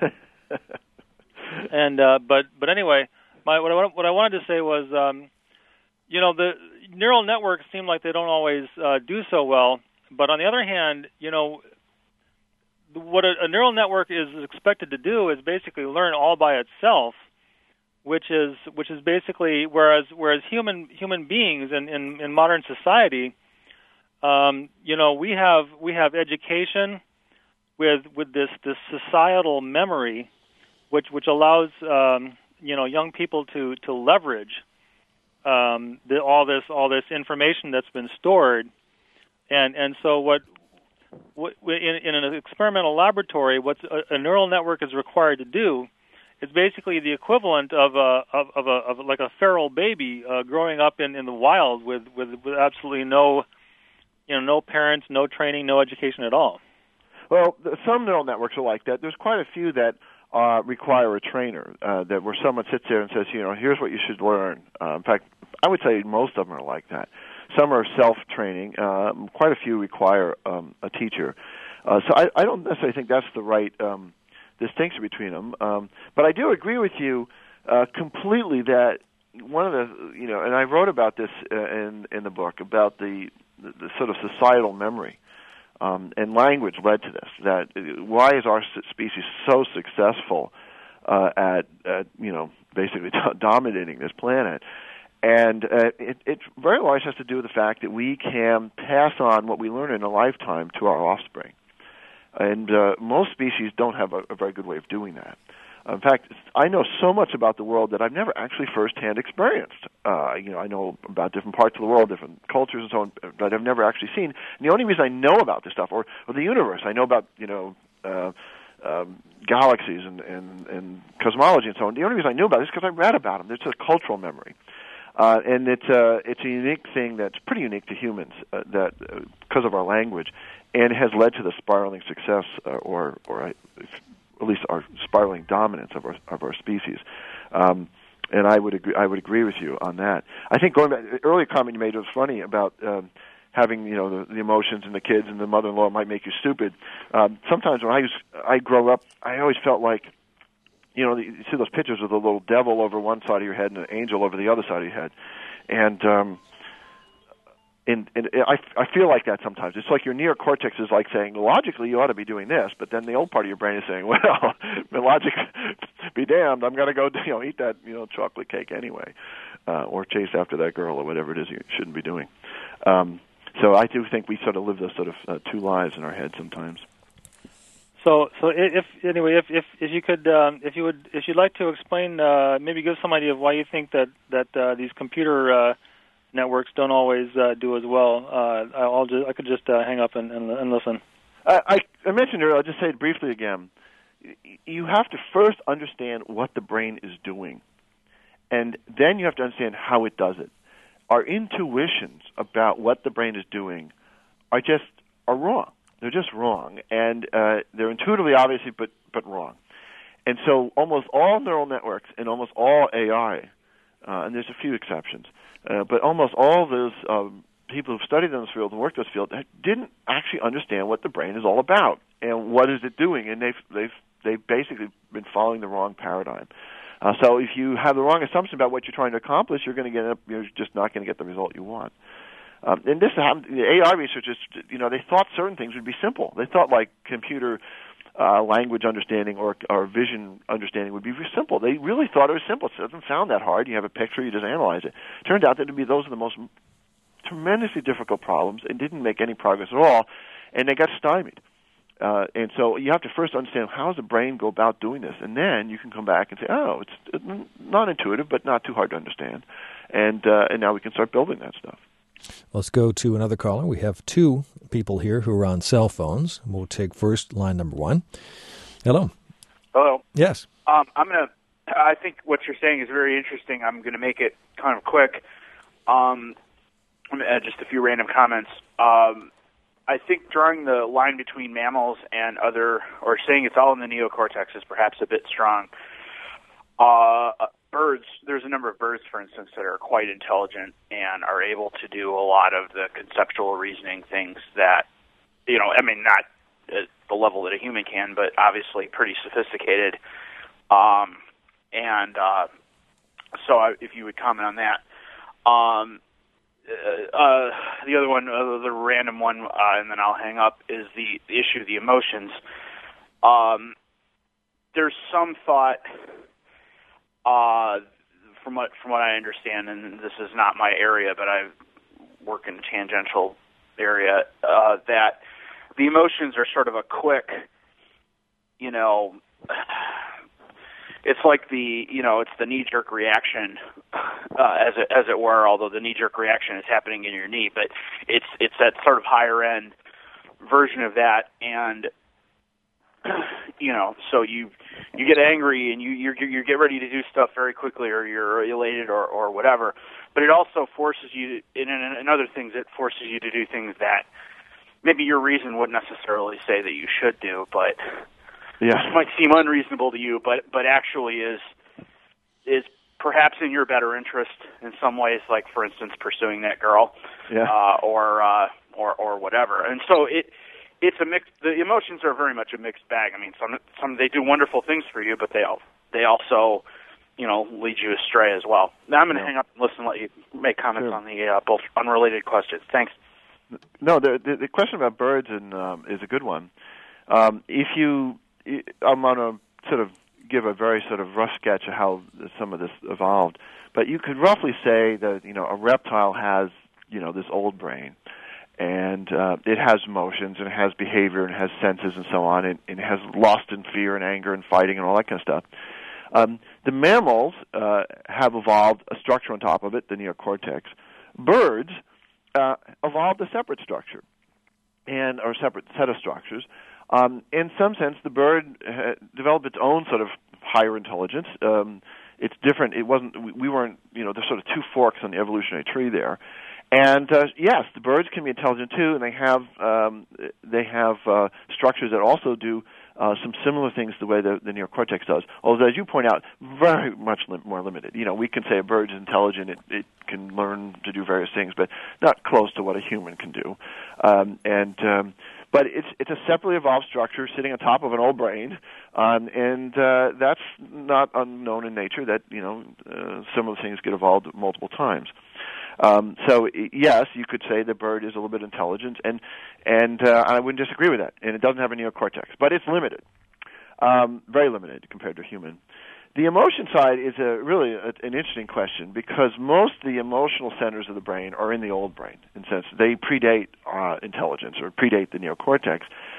and uh, but but anyway, my what I, what I wanted to say was, um, you know, the neural networks seem like they don't always uh, do so well. But on the other hand, you know, what a, a neural network is expected to do is basically learn all by itself, which is which is basically whereas whereas human human beings in, in, in modern society, um, you know, we have we have education with with this, this societal memory, which which allows um, you know young people to to leverage um, the, all this all this information that's been stored, and and so what. In, in an experimental laboratory, what a, a neural network is required to do is basically the equivalent of a of, of a of like a feral baby uh, growing up in, in the wild with, with, with absolutely no you know no parents, no training, no education at all. Well, some neural networks are like that. There's quite a few that uh, require a trainer, uh, that where someone sits there and says, you know, here's what you should learn. Uh, in fact, I would say most of them are like that. Some are self-training. Uh, quite a few require um, a teacher. Uh, so I, I don't necessarily think that's the right um, distinction between them. Um, but I do agree with you uh, completely that one of the, you know, and I wrote about this uh, in in the book about the, the, the sort of societal memory. Um, and language led to this. That uh, why is our species so successful uh, at, at, you know, basically do- dominating this planet? And uh, it, it very large has to do with the fact that we can pass on what we learn in a lifetime to our offspring. And uh, most species don't have a, a very good way of doing that. In fact, I know so much about the world that I've never actually firsthand experienced. Uh, you know, I know about different parts of the world, different cultures and so on, but I've never actually seen. And the only reason I know about this stuff, or, or the universe, I know about, you know, uh, um, galaxies and, and, and cosmology and so on. The only reason I knew about it is because I read about them. It's a cultural memory. Uh, and it's a, it's a unique thing that's pretty unique to humans, uh, that uh, because of our language, and has led to the spiraling success, uh, or, or I, at least our spiraling dominance of our of our species. Um, and I would agree. I would agree with you on that. I think going back, the earlier comment you made was funny about um, having, you know, the, the emotions and the kids and the mother-in-law might make you stupid. Um, sometimes when I was I grow up, I always felt like, you know, you see those pictures of the little devil over one side of your head and an angel over the other side of your head, and um, And, and I, I feel like that sometimes. It's like your neocortex is like saying, logically, you ought to be doing this, but then the old part of your brain is saying, well, logic be damned, I'm going to go, you know, eat that, you know, chocolate cake anyway, uh, or chase after that girl or whatever it is you shouldn't be doing. Um, so I do think we sort of live those sort of uh, two lives in our head sometimes. So, so if anyway, if if, if you could, um, if you would, if you'd like to explain, uh, maybe give some idea of why you think that that uh, these computer uh, networks don't always uh, do as well. Uh, I'll just, I could just uh, hang up and, and, and listen. I, I mentioned earlier, I'll just say it briefly again. You have to first understand what the brain is doing, and then you have to understand how it does it. Our intuitions about what the brain is doing are just are wrong. They're just wrong, and uh, they're intuitively obvious, but but wrong. And so almost all neural networks and almost all A I, uh, and there's a few exceptions, Uh, but almost all those um, people who've studied in this field and worked in this field didn't actually understand what the brain is all about and what is it doing, and they've they've they've basically been following the wrong paradigm. Uh, so if you have the wrong assumption about what you're trying to accomplish, you're going to get up, you're just not going to get the result you want. Um, and this happened. The A I researchers, you know, they thought certain things would be simple. They thought like computer Uh, language understanding or, or vision understanding would be very simple. They really thought it was simple. It doesn't sound that hard. You have a picture, you just analyze it. Turned out that it'd be those are the most tremendously difficult problems and didn't make any progress at all, and they got stymied. Uh, and so you have to first understand how does the brain go about doing this, and then you can come back and say, oh, it's not intuitive, but not too hard to understand, and uh, and now we can start building that stuff. Let's go to another caller. We have two people here who are on cell phones. We'll take first line number one. Hello. Hello. Yes. Um, I'm gonna. I think what you're saying is very interesting. I'm going to make it kind of quick. Um, I'm gonna add just a few random comments. Um, I think drawing the line between mammals and other, or saying it's all in the neocortex, is perhaps a bit strong. Uh, birds, there's a number of birds, for instance, that are quite intelligent and are able to do a lot of the conceptual reasoning things that, you know, I mean, not at the level that a human can, but obviously pretty sophisticated. Um, and uh, so I, if you would comment on that. Um, uh, the other one, uh, the random one, uh, and then I'll hang up, is the, the issue of the emotions. Um, there's some thought... Uh, from what from what I understand, and this is not my area, but I work in a tangential area, uh, that the emotions are sort of a quick, you know, it's like the, you know, it's the knee-jerk reaction, uh, as it as it were. Although the knee-jerk reaction is happening in your knee, but it's it's that sort of higher-end version of that, and you know, so you you get angry and you you you get ready to do stuff very quickly, or you're elated, or, or whatever. But it also forces you, in, in, in other things, it forces you to do things that maybe your reason wouldn't necessarily say that you should do, but yeah, which might seem unreasonable to you, but but actually is is perhaps in your better interest in some ways, like for instance pursuing that girl, yeah, uh, or uh, or or whatever. And so it. It's a mix. The emotions are very much a mixed bag. I mean, some some they do wonderful things for you, but they all they also, you know, lead you astray as well. Now I'm going to yeah. hang up and listen and let you make comments sure. on the uh, both unrelated questions. Thanks. No, the the, the question about birds and um, is a good one. Um, if you, I'm going to sort of give a very sort of rough sketch of how some of this evolved, but you could roughly say that, you know, a reptile has, you know, this old brain. and uh, it has emotions, and it has behavior, and it has senses, and so on, and, and it has lust and fear and anger and fighting and all that kind of stuff. Um, the mammals uh, have evolved a structure on top of it, the neocortex. Birds uh, evolved a separate structure, and or separate set of structures. Um, in some sense, the bird uh, developed its own sort of higher intelligence. Um, it's different. It wasn't. We weren't. You know, there's sort of two forks on the evolutionary tree there. And uh, yes, the birds can be intelligent too, and they have um, they have uh, structures that also do uh, some similar things the way the, the neocortex does. Although, as you point out, very much lim- more limited. You know, we can say a bird is intelligent; it, it can learn to do various things, but not close to what a human can do. Um, and um, but it's it's a separately evolved structure sitting on top of an old brain, um, and uh, that's not unknown in nature. That you know, uh, similar things get evolved multiple times. Um, so yes, you could say the bird is a little bit intelligent, and and uh, I wouldn't disagree with that. And it doesn't have a neocortex, but it's limited, um, very limited compared to human. The emotion side is a really a, an interesting question because most of the emotional centers of the brain are in the old brain. In a sense, they predate uh, intelligence or predate the neocortex.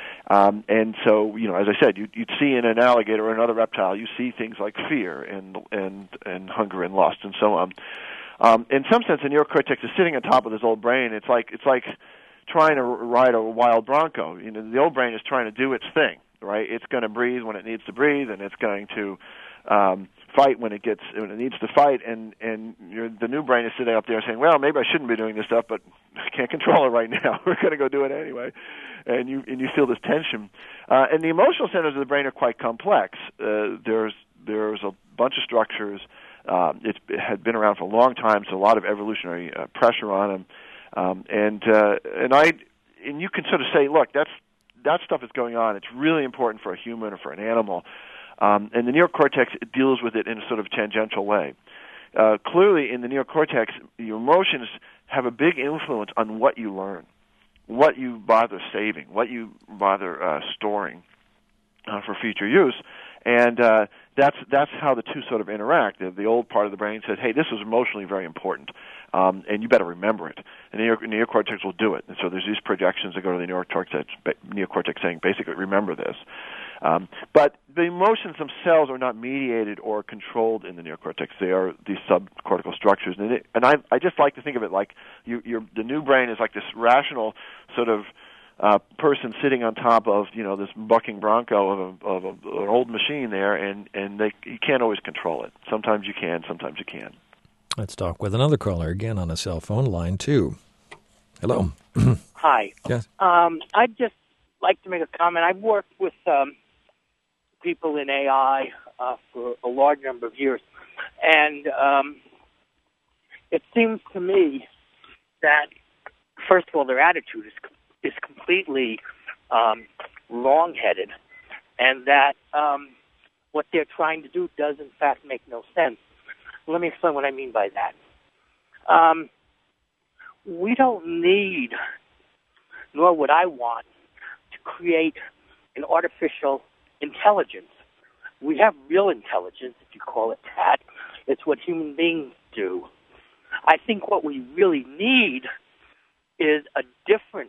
Um, and so, you know, as I said, you, you'd see in an alligator or another reptile, you see things like fear and and and hunger and lust and so on. Um, in some sense, the neocortex is sitting on top of this old brain. It's like it's like trying to ride a wild bronco. You know, the old brain is trying to do its thing, right? It's going to breathe when it needs to breathe, and it's going to um, fight when it gets when it needs to fight. And and you're, the new brain is sitting up there saying, "Well, maybe I shouldn't be doing this stuff, but I can't control it right now. We're going to go do it anyway." And you and you feel this tension. Uh, and the emotional centers of the brain are quite complex. Uh, there's there's a bunch of structures. Uh, it's, it had been around for a long time, so a lot of evolutionary uh, pressure on them. Um, and uh, and I and you can sort of say, look, that's that stuff is going on. It's really important for a human or for an animal. Um, and the neocortex it deals with it in a sort of tangential way. Uh, clearly, in the neocortex, your emotions have a big influence on what you learn, what you bother saving, what you bother uh, storing uh, for future use. And uh, that's that's how the two sort of interact. The, the old part of the brain says, hey, this was emotionally very important, um, and you better remember it. And the neocortex will do it. And so there's these projections that go to the neocortex, neocortex saying, basically, remember this. Um, but the emotions themselves are not mediated or controlled in the neocortex. They are these subcortical structures. And, it, and I, I just like to think of it like you, you're, the new brain is like this rational sort of Uh, person sitting on top of you know this bucking bronco of, a, of a, an old machine there, and and they you can't always control it. Sometimes you can, sometimes you can't. Let's talk with another caller again on a cell phone line two. Hello. Hi. Yes. Um, I'd just like to make a comment. I've worked with um, people in A I uh, for a large number of years, and um, it seems to me that first of all, their attitude is is completely um, wrong-headed, and that um, what they're trying to do does, in fact, make no sense. Let me explain what I mean by that. Um, we don't need, nor would I want, to create an artificial intelligence. We have real intelligence, if you call it that. It's what human beings do. I think what we really need is a different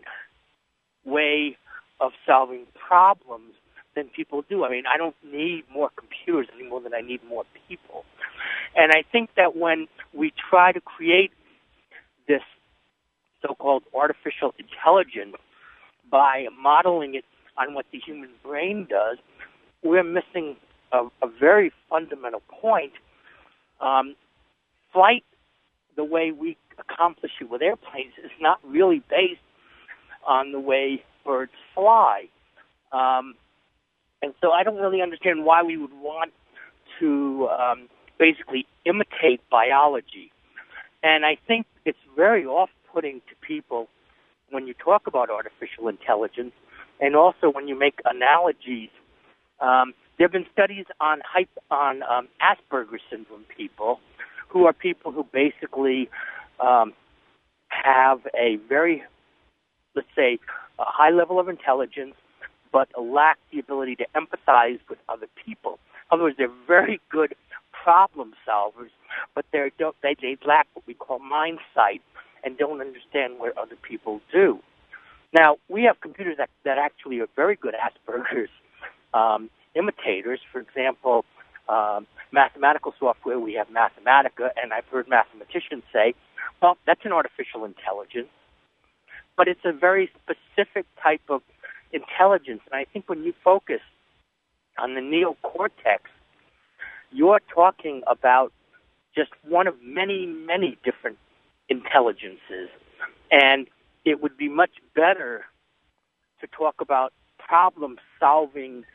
way of solving problems than people do. I mean, I don't need more computers any more than I need more people. And I think that when we try to create this so-called artificial intelligence by modeling it on what the human brain does, we're missing a, a very fundamental point. Um, flight, the way we accomplish it with airplanes, is not really based on the way birds fly. Um, and so I don't really understand why we would want to um, basically imitate biology. And I think it's very off-putting to people when you talk about artificial intelligence, and also when you make analogies. Um, there have been studies on, hype, on um, Asperger's syndrome people, who are people who basically um, have a very, let's say, a high level of intelligence, but lack the ability to empathize with other people. In other words, they're very good problem solvers, but they're, don't, they, they lack what we call mind sight and don't understand what other people do. Now, we have computers that, that actually are very good Asperger's um, imitators. For example, um, mathematical software, we have Mathematica, and I've heard mathematicians say, well, that's an artificial intelligence, but it's a very specific type of intelligence. And I think when you focus on the neocortex, you're talking about just one of many, many different intelligences. And it would be much better to talk about problem-solving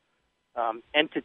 um, entities.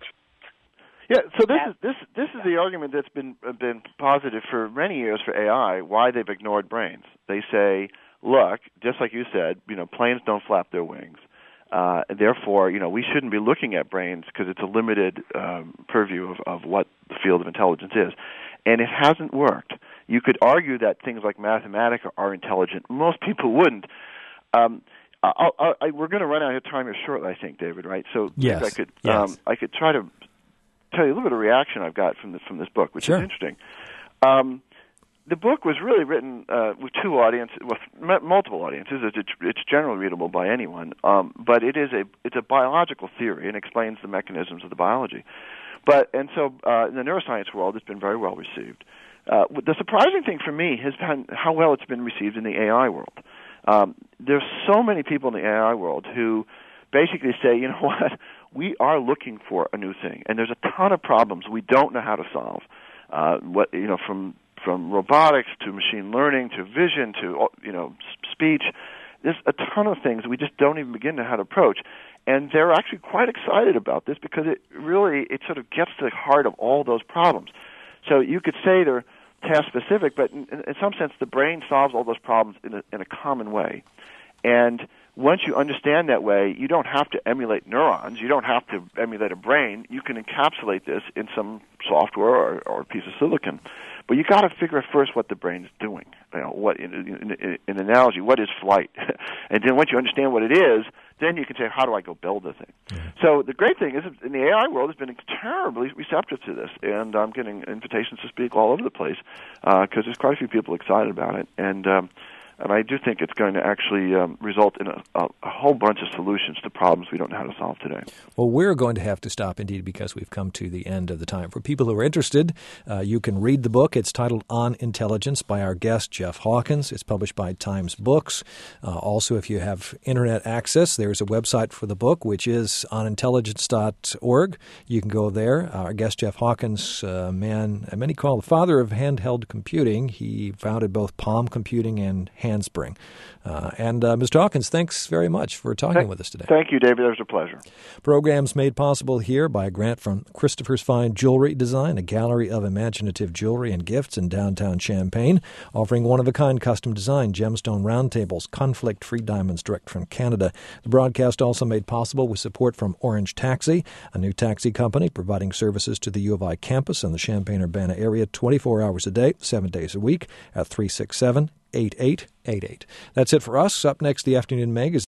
Yeah, so this is this this is the argument that's been been posited for many years for A I. Why they've ignored brains? They say, look, just like you said, you know, planes don't flap their wings. Uh, therefore, you know, we shouldn't be looking at brains because it's a limited um, purview of, of what the field of intelligence is. And it hasn't worked. You could argue that things like Mathematica are intelligent. Most people wouldn't. Um, I'll, I'll, I, we're going to run out of time here shortly, I think, David, right? So yes. I could yes. um, I could try to tell you a little bit of reaction I've got from this, from this book, which sure. is interesting. Um, the book was really written uh, with two audiences, with multiple audiences. It's, it's generally readable by anyone, um, but it is a it's a biological theory and explains the mechanisms of the biology. But and so uh, in the neuroscience world, it's been very well received. Uh, the surprising thing for me has been how well it's been received in the A I world. Um, there's so many people in the A I world who basically say, you know what, we are looking for a new thing, and there's a ton of problems we don't know how to solve. Uh, what you know, from from robotics to machine learning to vision to you know speech, there's a ton of things we just don't even begin to how to approach. And they're actually quite excited about this because it really it sort of gets to the heart of all those problems. So you could say they're task-specific, but in, in some sense the brain solves all those problems in a, in a common way. And once you understand that way, you don't have to emulate neurons. You don't have to emulate a brain. You can encapsulate this in some software or, or a piece of silicon. But you got to figure out first what the brain is doing. You know, what in, in, in, in analogy, what is flight? And then once you understand what it is, then you can say, how do I go build the thing? Mm-hmm. So the great thing is, in the A I world, has been terribly receptive to this, and I'm getting invitations to speak all over the place because uh, there's quite a few people excited about it, and um, and I do think it's going to actually um, result in a, a, a whole bunch of solutions to problems we don't know how to solve today. Well, we're going to have to stop indeed because we've come to the end of the time. For people who are interested, uh, you can read the book. It's titled On Intelligence by our guest, Jeff Hawkins. It's published by Times Books. Uh, also, if you have Internet access, there's a website for the book, which is on intelligence dot org. You can go there. Our guest, Jeff Hawkins, a uh, man many call the father of handheld computing. He founded both Palm Computing and Handspring. Uh, and uh, Mister Hawkins, thanks very much for talking thank, with us today. Thank you, David. It was a pleasure. Programs made possible here by a grant from Christopher's Fine Jewelry Design, a gallery of imaginative jewelry and gifts in downtown Champaign, offering one-of-a-kind custom-designed gemstone round tables, conflict-free diamonds direct from Canada. The broadcast also made possible with support from Orange Taxi, a new taxi company providing services to the U of I campus and the Champaign-Urbana area twenty-four hours a day, seven days a week at three six seven, eight eight eight eight. That's it for us. Up next, the Afternoon Mag is